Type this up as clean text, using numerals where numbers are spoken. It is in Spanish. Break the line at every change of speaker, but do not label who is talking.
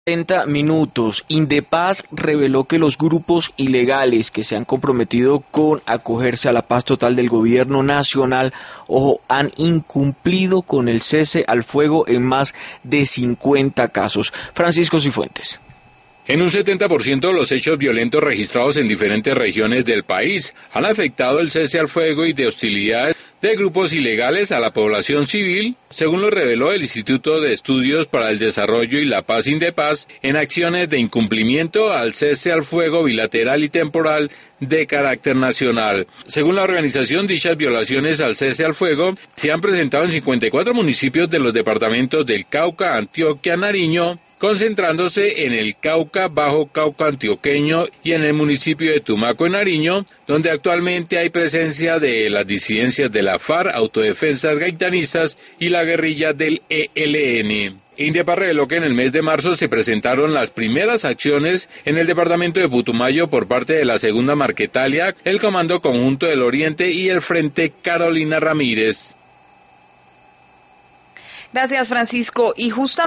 40 minutos, Indepaz reveló que los grupos ilegales que se han comprometido con acogerse a la paz total del gobierno nacional, han incumplido con el cese al fuego en más de 50 casos. Francisco Cifuentes.
En un 70% los hechos violentos registrados en diferentes regiones del país han afectado el cese al fuego y de hostilidades de grupos ilegales a la población civil, según lo reveló el Instituto de Estudios para el Desarrollo y la Paz Indepaz, en acciones de incumplimiento al cese al fuego bilateral y temporal de carácter nacional. Según la organización, dichas violaciones al cese al fuego se han presentado en 54 municipios de los departamentos del Cauca, Antioquia, Nariño, concentrándose en el Cauca, Bajo Cauca antioqueño y en el municipio de Tumaco, en Nariño, donde actualmente hay presencia de las disidencias de la FARC, autodefensas gaitanistas y la guerrilla del ELN. Indepaz reveló que en el mes de marzo se presentaron las primeras acciones en el departamento de Putumayo por parte de la Segunda Marquetalia, el Comando Conjunto del Oriente y el Frente Carolina Ramírez.
Gracias, Francisco. Y justamente